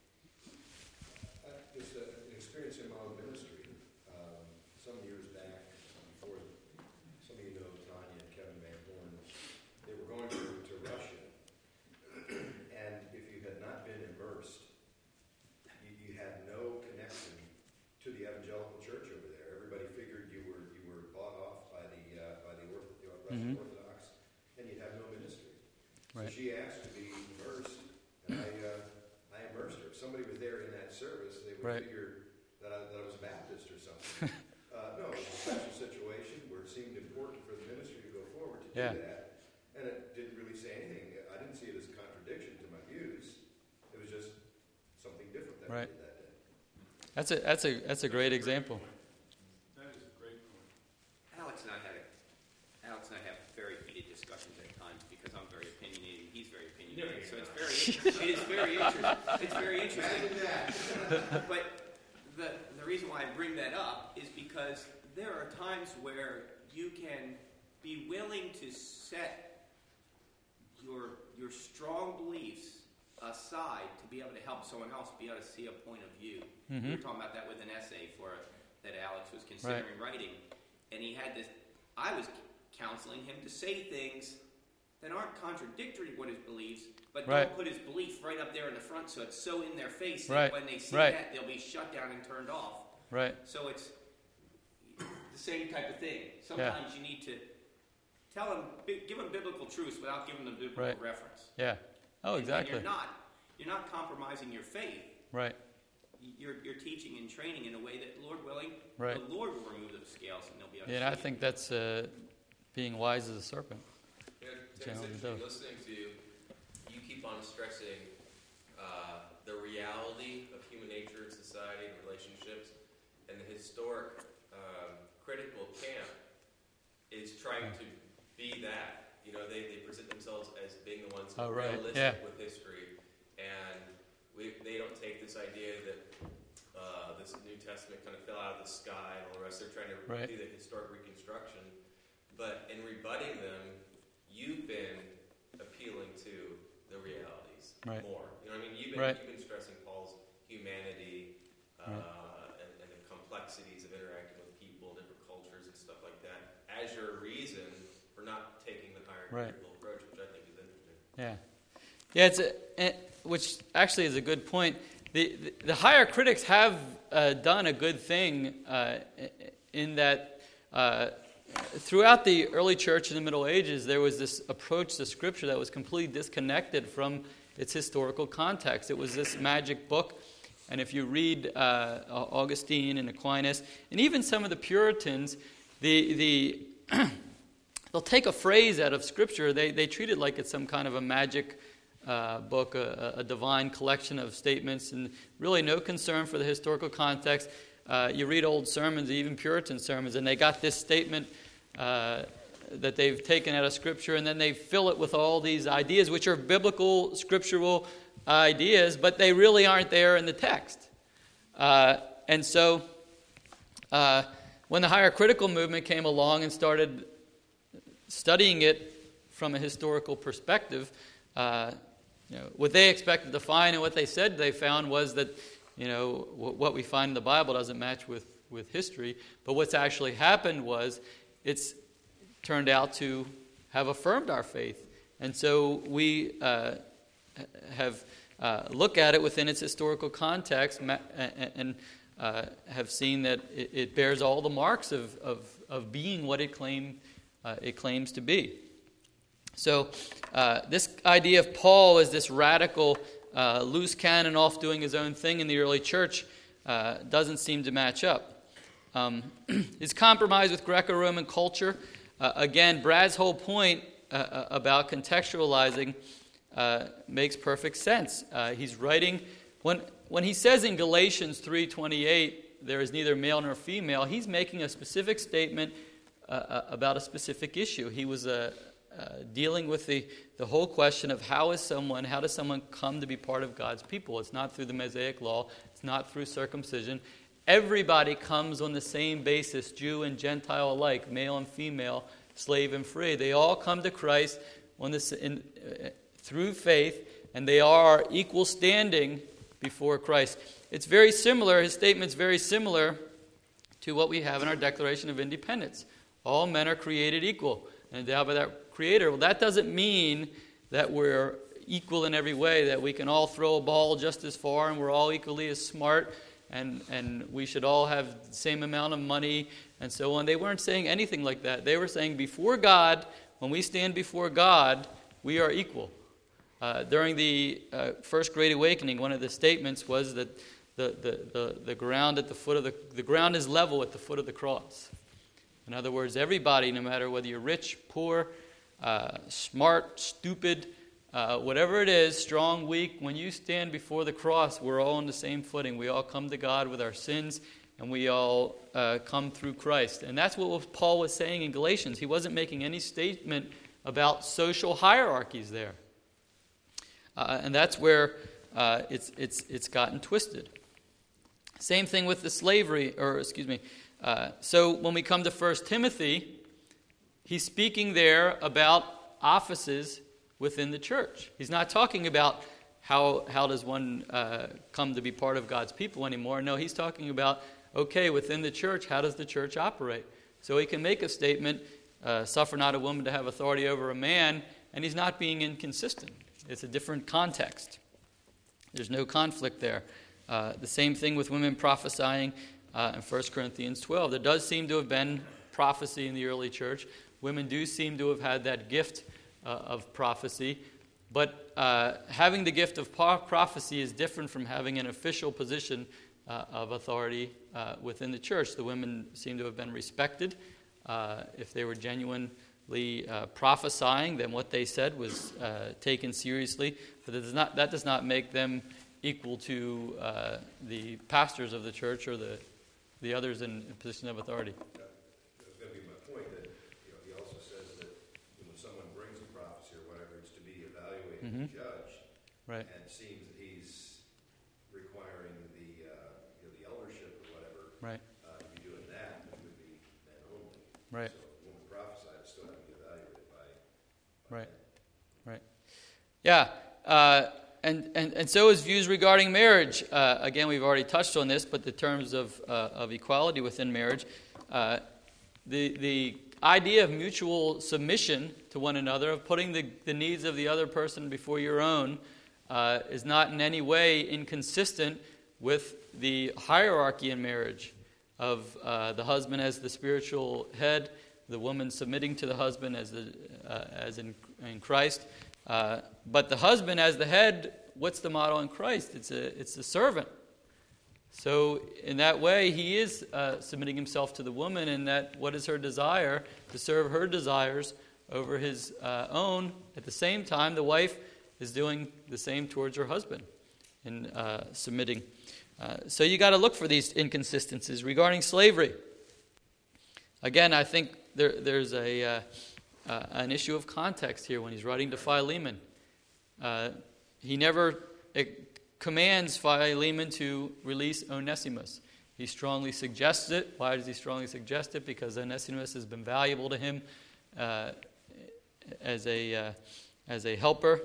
Just an experience in my own ministry. Some years back, before some of you know Tanya and Kevin Van Horn, they were going to Russia. And if you had not been immersed, you had no connection to the evangelical church over there. Everybody figured you were bought off by the Russian Orthodox, and you'd have no ministry. Right. So she asked to be immersed, and I immersed her. If somebody was there in that service, they would figure that I was a Baptist or something. No, it was a special situation where it seemed important for the ministry to go forward to do that, and it didn't really say anything. I didn't see it as a contradiction to my views. It was just something different that we did that day. That's a great example. That is a great point. Alex and I have very heated discussions at times because I'm very opinionated and he's very opinionated. So it is very interesting. It's very interesting. But the reason why I bring that up is because there are times where you can be willing to set your strong beliefs aside to be able to help someone else be able to see a point of view. We were talking about that with an essay that Alex was considering writing, and he had this. I was counseling him to say things that aren't contradictory to what his beliefs, but don't put his belief right up there in the front, so it's so in their face that when they see that, they'll be shut down and turned off. Right. So it's the same type of thing. Sometimes you need to tell them, give them biblical truths without giving them biblical reference. Yeah. Oh, exactly. And you're not compromising your faith. Right. You're teaching and training in a way that, Lord willing, the Lord will remove the scales and they'll be able to see. And I think that's being wise as a serpent. Tim, listening to you, you keep on stressing the reality of human nature and society and relationships, and the historic critical camp is trying to be that. They present themselves as being the ones who are realistic with history, and they don't take this idea that this New Testament kind of fell out of the sky and all the rest. They're trying to do the historic reconstruction, but in rebutting them, you've been appealing to the realities more. You've been stressing Paul's humanity and the complexities of interacting with people, different cultures, and stuff like that as your reason for not taking the higher critical approach, which I think is interesting. Yeah, which actually is a good point. The higher critics have done a good thing in that. Throughout the early church in the Middle Ages, there was this approach to Scripture that was completely disconnected from its historical context. It was this magic book, and if you read Augustine and Aquinas, and even some of the Puritans, they'll take a phrase out of Scripture. They treat it like it's some kind of a magic book, a divine collection of statements, and really no concern for the historical context. You read old sermons, even Puritan sermons, and they got this statement that they've taken out of Scripture, and then they fill it with all these ideas, which are biblical, scriptural ideas, but they really aren't there in the text. And so when the higher critical movement came along and started studying it from a historical perspective, what they expected to find and what they said they found was that what we find in the Bible doesn't match with history. But what's actually happened was it's turned out to have affirmed our faith. And so we have look at it within its historical context and have seen that it bears all the marks of being what it claims to be. So this idea of Paul as this radical, loose cannon off doing his own thing in the early church doesn't seem to match up. His compromise with Greco-Roman culture, again, Brad's whole point about contextualizing makes perfect sense. He's writing, when he says in Galatians 3:28, there is neither male nor female, he's making a specific statement about a specific issue. He was dealing with the whole question of how does someone come to be part of God's people? It's not through the Mosaic law. It's not through circumcision. Everybody comes on the same basis, Jew and Gentile alike, male and female, slave and free. They all come to Christ through faith, and they are equal standing before Christ. It's very similar, his statement's very similar to what we have in our Declaration of Independence. All men are created equal and endowed by that Creator. Well, that doesn't mean that we're equal in every way, that we can all throw a ball just as far and we're all equally as smart and we should all have the same amount of money and so on. They weren't saying anything like that. They were saying before God, when we stand before God, we are equal. During the First Great Awakening, one of the statements was that the ground at the foot of the ground is level at the foot of the cross. In other words, everybody, no matter whether you're rich, poor, smart, stupid, whatever it is, strong, weak, when you stand before the cross, we're all on the same footing. We all come to God with our sins, and we all come through Christ. And that's what Paul was saying in Galatians. He wasn't making any statement about social hierarchies there. And that's where it's gotten twisted. Same thing with the slavery, so when we come to 1 Timothy, he's speaking there about offices within the church. He's not talking about how does one come to be part of God's people anymore. No, he's talking about, okay, within the church, how does the church operate? So he can make a statement, suffer not a woman to have authority over a man, and he's not being inconsistent. It's a different context. There's no conflict there. The same thing with women prophesying in 1 Corinthians 12. There does seem to have been prophecy in the early church. Women do seem to have had that gift of prophecy. But having the gift of prophecy is different from having an official position of authority within the church. The women seem to have been respected. If they were genuinely prophesying, then what they said was taken seriously. But that does not make them equal to the pastors of the church or the others in position of authority. That's going to be my point. That he also says that when someone brings a prophecy or whatever, it's to be evaluated and judged. Right. And it seems that he's requiring the eldership or whatever. Right. To be doing that, it would be men only. Right. So when we prophesy, it's still having to be evaluated by right. Right. Yeah. And so is views regarding marriage. Again, we've already touched on this, but the terms of equality within marriage, the idea of mutual submission to one another, of putting the needs of the other person before your own, is not in any way inconsistent with the hierarchy in marriage of the husband as the spiritual head, the woman submitting to the husband as in Christ. But the husband as the head, what's the model in Christ? It's a servant. So in that way, he is submitting himself to the woman, and that what is her desire? To serve her desires over his own. At the same time, the wife is doing the same towards her husband in submitting. So you got to look for these inconsistencies. Regarding slavery, again, I think there's an issue of context here when he's writing to Philemon. He never commands Philemon to release Onesimus. He strongly suggests it. Why does he strongly suggest it? Because Onesimus has been valuable to him as a helper.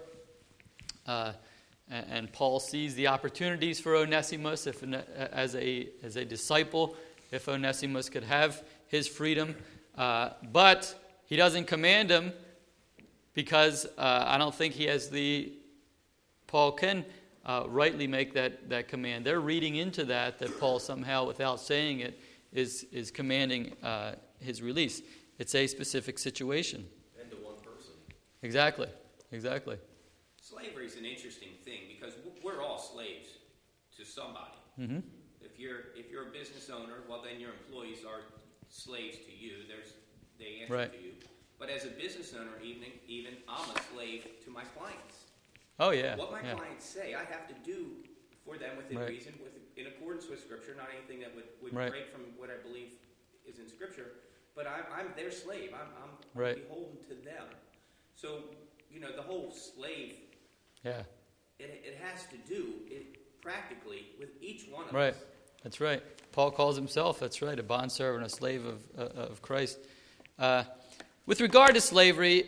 And Paul sees the opportunities for Onesimus as a disciple, if Onesimus could have his freedom. But he doesn't command him because I don't think he has Paul can rightly make that command. They're reading into that Paul somehow, without saying it, is commanding his release. It's a specific situation. And to one person. Exactly. Slavery is an interesting thing because we're all slaves to somebody. Mm-hmm. If you're a business owner, well, then your employees are slaves to you. They answer right. to you. But as a business owner, even I'm a slave to my clients. Oh yeah. What my clients say, I have to do for them within right. reason, in accordance with Scripture. Not anything that would right. break from what I believe is in Scripture. But I'm their slave. I'm right. beholden to them. So the whole slave. Yeah. It has to do practically with each one of right. us. That's right. Paul calls himself, that's right, a bondservant, a slave of Christ. With regard to slavery,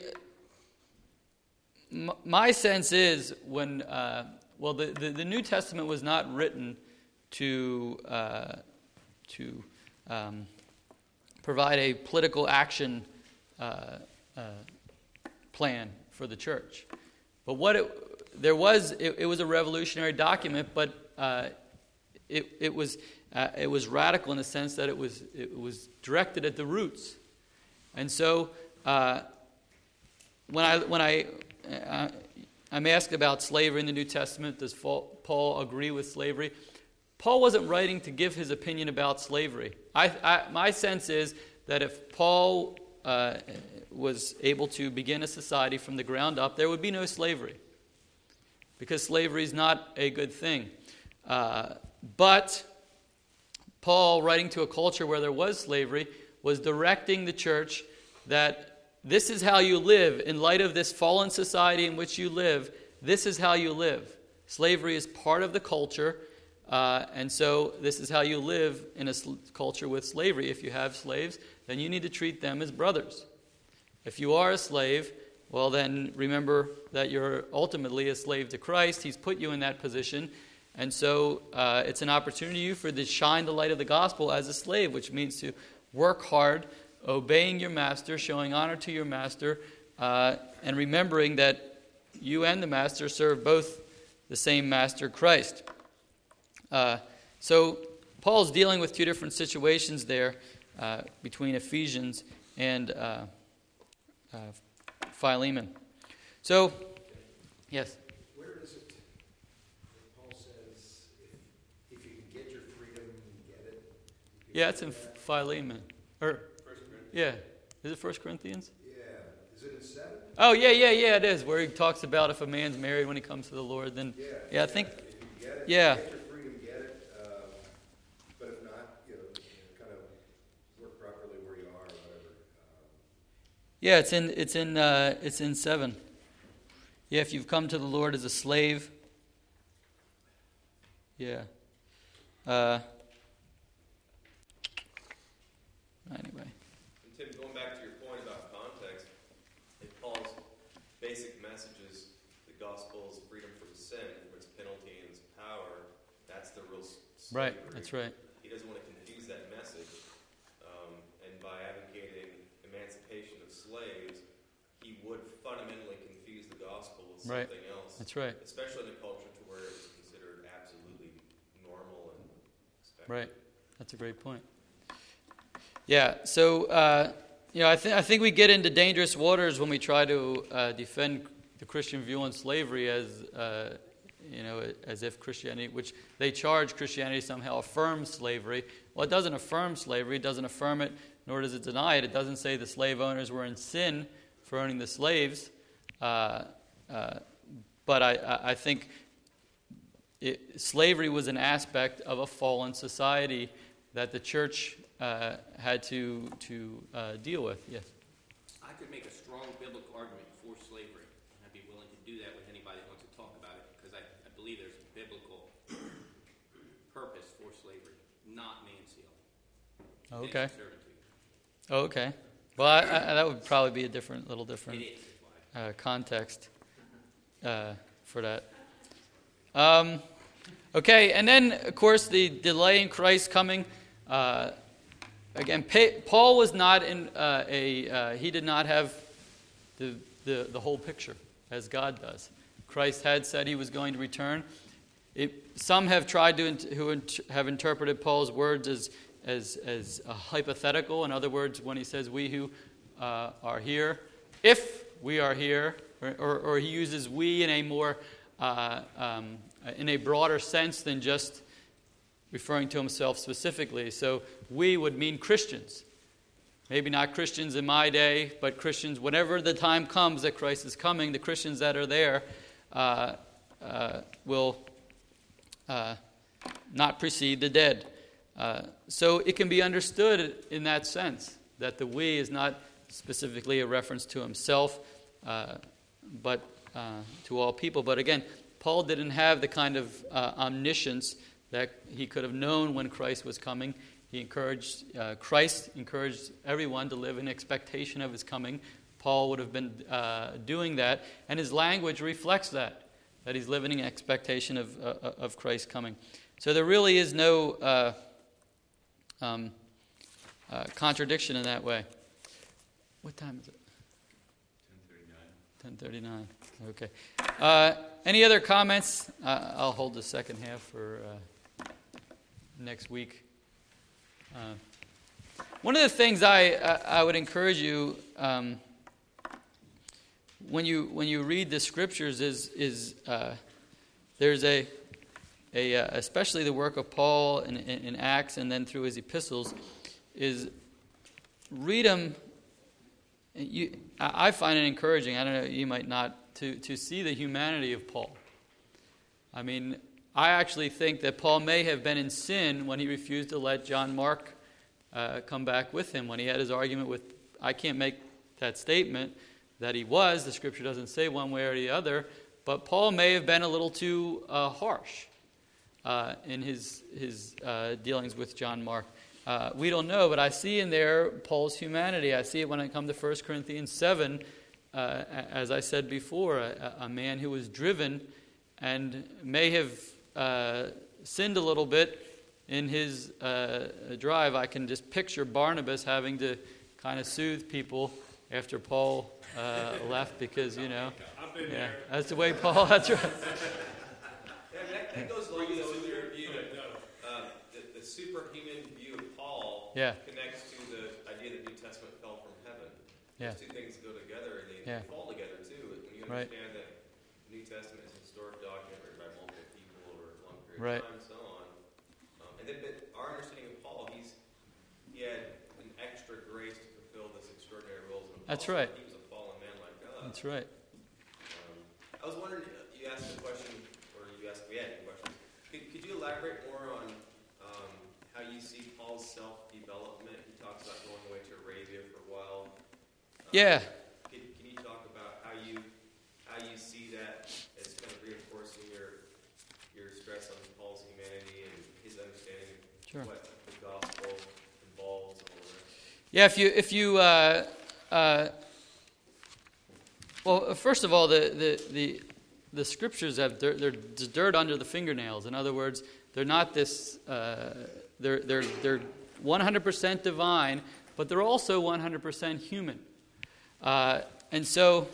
my sense is when, the New Testament was not written to provide a political action plan for the church. But it was a revolutionary document, but it was radical in the sense that it was directed at the roots. And so when I'm asked about slavery in the New Testament, does Paul agree with slavery? Paul wasn't writing to give his opinion about slavery. My sense is that if Paul was able to begin a society from the ground up, there would be no slavery, because slavery is not a good thing. But Paul, writing to a culture where there was slavery, was directing the church that this is how you live. In light of this fallen society in which you live, this is how you live. Slavery is part of the culture, and so this is how you live in a culture with slavery. If you have slaves, then you need to treat them as brothers. If you are a slave, well then remember that you're ultimately a slave to Christ. He's put you in that position. And so it's an opportunity for you to shine the light of the gospel as a slave, which means to work hard, obeying your master, showing honor to your master, and remembering that you and the master serve both the same master, Christ. So Paul's dealing with two different situations there between Ephesians and Philemon. So, yes? Where is it that Paul says, if you can get your freedom, get it? Yeah, it's in Philemon. Yeah. Is it 1 Corinthians? Yeah. Is it in 7? Oh, yeah, it is, where he talks about if a man's married when he comes to the Lord, then, I think, If you get it, yeah. get your freedom, get it. But if not, kind of work properly where you are or whatever. Yeah, it's in 7. Yeah, if you've come to the Lord as a slave. Yeah. Anyway. And Tim, going back to your point about context, if Paul's basic message is the gospel is freedom from sin, its penalty and its power, that's the real slavery. Right, that's right. He doesn't want to confuse that message, and by advocating emancipation of slaves, he would fundamentally confuse the gospel with Right. something else. That's right. Especially in a culture to where it's considered absolutely normal and expected. Right. That's a great point. Yeah, so I think we get into dangerous waters when we try to defend the Christian view on slavery as if Christianity, which they charge Christianity somehow affirms slavery. Well, it doesn't affirm slavery. It doesn't affirm it, nor does it deny it. It doesn't say the slave owners were in sin for owning the slaves. But I think slavery was an aspect of a fallen society that the church had to deal with. Yes. I could make a strong biblical argument for slavery, and I'd be willing to do that with anybody that wants to talk about it, because I believe there's a biblical purpose for slavery, not manseal. Okay. Servitude. Oh, okay. Well, that would probably be a little different It is. context for that. Okay, and then of course the delay in Christ coming. Again, Paul was not in he did not have the whole picture as God does. Christ had said he was going to return, Some have tried who have interpreted Paul's words as a hypothetical. In other words, when he says we who are here, if we are here, or he uses we in a more in a broader sense than just referring to himself specifically. So we would mean Christians. Maybe not Christians in my day, but Christians, whenever the time comes that Christ is coming, the Christians that are there will not precede the dead. So it can be understood in that sense, that the we is not specifically a reference to himself, but to all people. But again, Paul didn't have the kind of omniscience that he could have known when Christ was coming. Christ encouraged everyone to live in expectation of his coming. Paul would have been doing that, and his language reflects that he's living in expectation of Christ's coming. So there really is no contradiction in that way. What time is it? 10:39. Okay. Any other comments? I'll hold the second half for next week. One of the things I would encourage you when you read the scriptures is there's especially the work of Paul in Acts and then through his epistles, is read them. I find it encouraging. I don't know, you might not, to see the humanity of Paul. I mean, I actually think that Paul may have been in sin when he refused to let John Mark come back with him. When he had his argument with, I can't make that statement that he was. The scripture doesn't say one way or the other. But Paul may have been a little too harsh in his dealings with John Mark. We don't know, but I see in there Paul's humanity. I see it when I come to 1 Corinthians 7, as I said before, a man who was driven and may have sinned a little bit in his drive. I can just picture Barnabas having to kind of soothe people after Paul left, because, yeah, that's the way Paul, that's right. That goes along with your view the superhuman view of Paul connects to the idea that the New Testament fell from heaven. Yeah. Those two things go together, and they fall together too. When you understand that the New Testament is a historic document written by multiple people over a long period of time and so on. And then our understanding of Paul, he had an extra grace to fulfill this extraordinary role. That's right. He was a fallen man like us. That's right. I was wondering, you asked a question, or you asked me any questions. Could you elaborate more on how you see Paul's self-development? He talks about going away to Arabia for a while. Yeah. Can you talk about how you see that as kind of reinforcing your stress on Paul's humanity and his understanding of what the gospel involves and all that? Yeah, if you well, first of all, the scriptures have they're dirt under the fingernails. In other words, they're not this. They're 100% divine, but they're also 100% human. And so,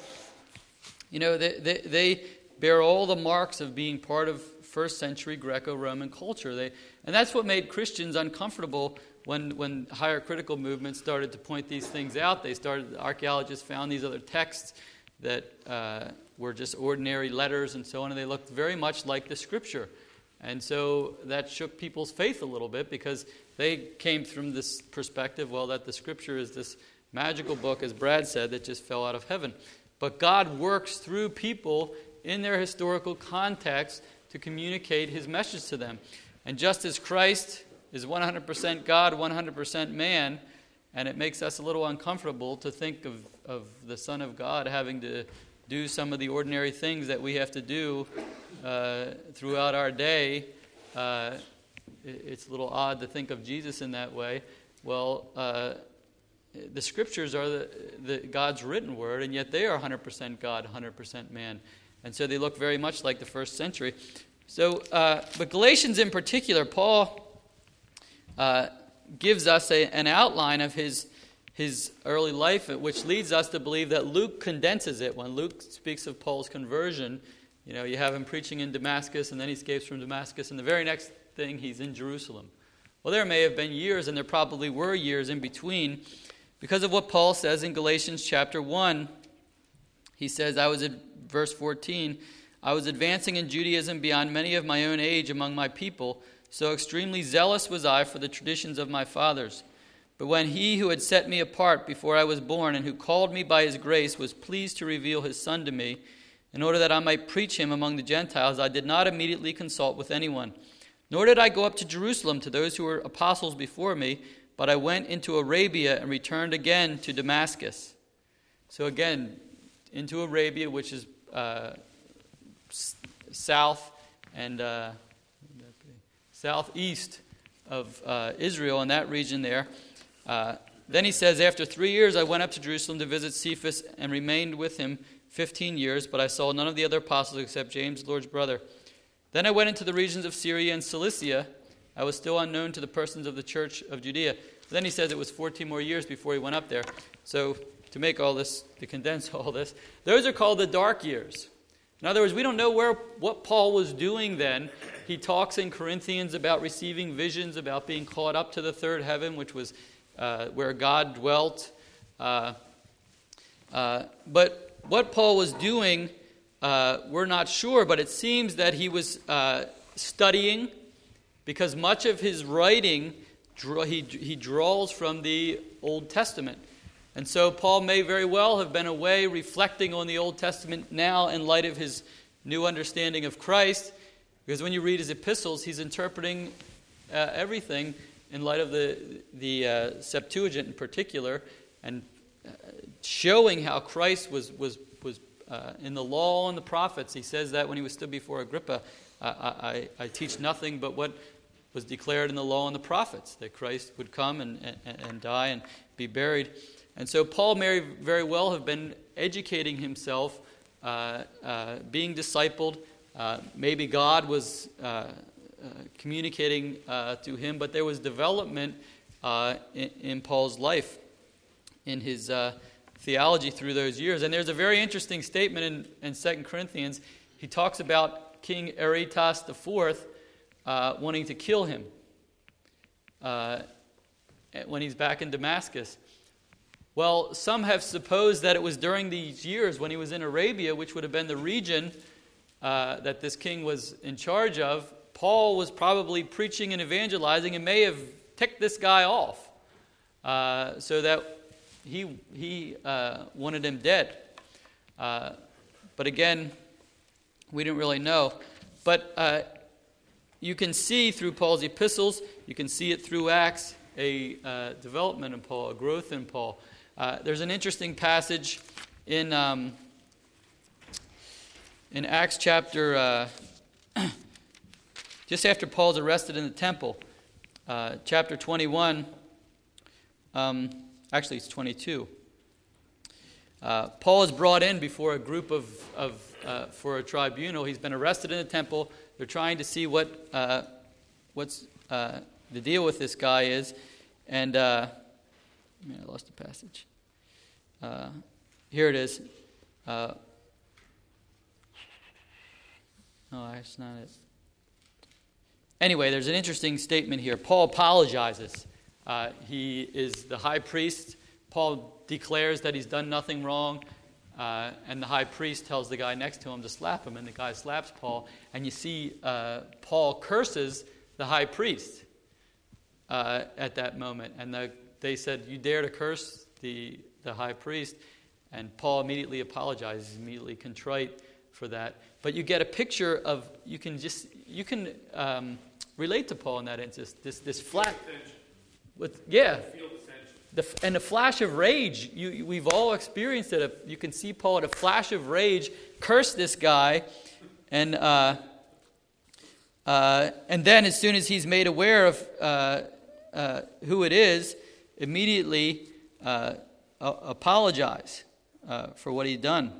they bear all the marks of being part of first century Greco-Roman culture. And that's what made Christians uncomfortable when higher critical movements started to point these things out. Archaeologists found these other texts that were just ordinary letters and so on, and they looked very much like the scripture. And so that shook people's faith a little bit, because they came from this perspective, that the scripture is this magical book, as Brad said, that just fell out of heaven. But God works through people in their historical context to communicate his message to them. And just as Christ is 100% God, 100% man, and it makes us a little uncomfortable to think of the Son of God having to do some of the ordinary things that we have to do throughout our day. It's a little odd to think of Jesus in that way. Well, the scriptures are the God's written word, and yet they are 100% God, 100% man. And so they look very much like the first century. So, but Galatians in particular, Paul gives us an outline of his early life, which leads us to believe that Luke condenses it. When Luke speaks of Paul's conversion, You have him preaching in Damascus, and then he escapes from Damascus, and the very next thing, he's in Jerusalem. Well, there may have been years, and there probably were years in between, because of what Paul says in Galatians chapter 1. He says, verse 14, I was advancing in Judaism beyond many of my own age among my people, so extremely zealous was I for the traditions of my fathers. But when he who had set me apart before I was born and who called me by his grace was pleased to reveal his Son to me, in order that I might preach him among the Gentiles, I did not immediately consult with anyone. Nor did I go up to Jerusalem to those who were apostles before me, but I went into Arabia and returned again to Damascus. So again, into Arabia, which is south and southeast of Israel, in that region there. Then he says, after 3 years I went up to Jerusalem to visit Cephas and remained with him 15 years, but I saw none of the other apostles except James, the Lord's brother. Then I went into the regions of Syria and Cilicia. I was still unknown to the persons of the church of Judea. But then he says it was 14 more years before he went up there. So to condense all this, those are called the dark years. In other words, we don't know what Paul was doing then. He talks in Corinthians about receiving visions, about being caught up to the third heaven, which was where God dwelt. But what Paul was doing, we're not sure, but it seems that he was studying, because much of his writing, he draws from the Old Testament. And so Paul may very well have been away reflecting on the Old Testament now in light of his new understanding of Christ, because when you read his epistles, he's interpreting everything in light of the Septuagint in particular, and showing how Christ was in the law and the prophets. He says that when he was stood before Agrippa, I teach nothing but what was declared in the law and the prophets, that Christ would come and die and be buried. And so Paul may very well have been educating himself, being discipled. Maybe God was communicating to him, but there was development in Paul's life, in his theology through those years. And there's a very interesting statement in 2 Corinthians. He talks about King Aretas IV wanting to kill him when he's back in Damascus. Well, some have supposed that it was during these years when he was in Arabia, which would have been the region that this king was in charge of. Paul was probably preaching and evangelizing and may have ticked this guy off so that he wanted him dead. But again, we didn't really know. But you can see through Paul's epistles, you can see it through Acts, a development in Paul, a growth in Paul. There's an interesting passage in Acts chapter, just after Paul's arrested in the temple, chapter 21, actually it's 22. Paul is brought in before a group for a tribunal. He's been arrested in the temple. They're trying to see what's the deal with this guy is. And I lost the passage. Here it is. No, that's not it. Anyway, there's an interesting statement here. Paul apologizes. He is the high priest. Paul declares that he's done nothing wrong. And the high priest tells the guy next to him to slap him. And the guy slaps Paul. And you see Paul curses the high priest at that moment. And they said, "You dare to curse the high priest?" And Paul immediately apologizes, immediately contrite for that. But you get a picture of, you can relate to Paul in that instance. This flat, and the flash of rage. We've all experienced it. You can see Paul at a flash of rage curse this guy, and then as soon as he's made aware of who it is, immediately apologize for what he'd done.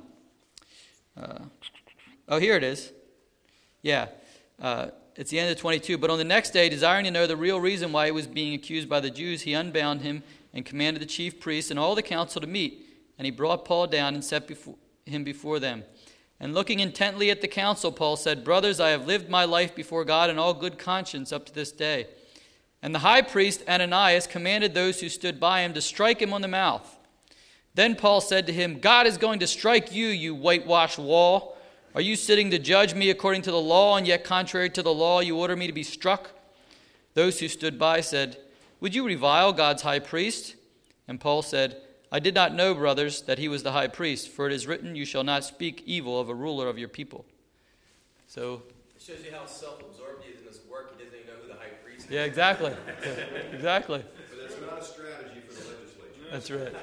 Here it is. Yeah. It's the end of 22. But on the next day, desiring to know the real reason why he was being accused by the Jews, he unbound him and commanded the chief priests and all the council to meet. And he brought Paul down and set him before them. And looking intently at the council, Paul said, "Brothers, I have lived my life before God in all good conscience up to this day." And the high priest Ananias commanded those who stood by him to strike him on the mouth. Then Paul said to him, "God is going to strike you, you whitewashed wall. Are you sitting to judge me according to the law, and yet contrary to the law you order me to be struck?" Those who stood by said, "Would you revile God's high priest?" And Paul said, "I did not know, brothers, that he was the high priest, for it is written, 'You shall not speak evil of a ruler of your people.'" So it shows you how self-absorbed he is in this work. He doesn't even know who the high priest is. yeah, exactly. Exactly. But it's not a strategy for the legislature. That's right.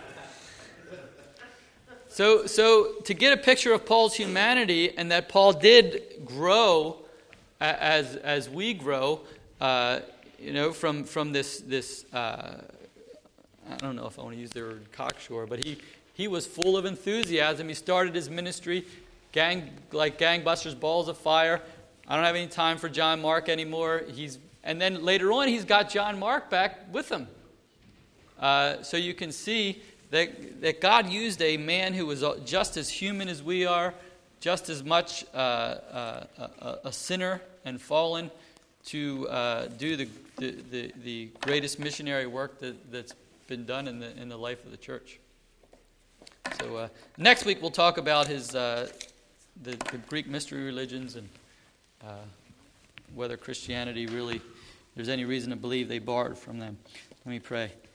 So to get a picture of Paul's humanity, and that Paul did grow as we grow, from this I don't know if I want to use the word cocksure, but he was full of enthusiasm. He started his ministry, like gangbusters, balls of fire. I don't have any time for John Mark anymore. And then later on, he's got John Mark back with him. So you can see that God used a man who was just as human as we are, just as much a sinner and fallen, to do the greatest missionary work that's been done in the life of the church. So next week we'll talk about the Greek mystery religions and whether Christianity really, there's any reason to believe they borrowed from them. Let me pray.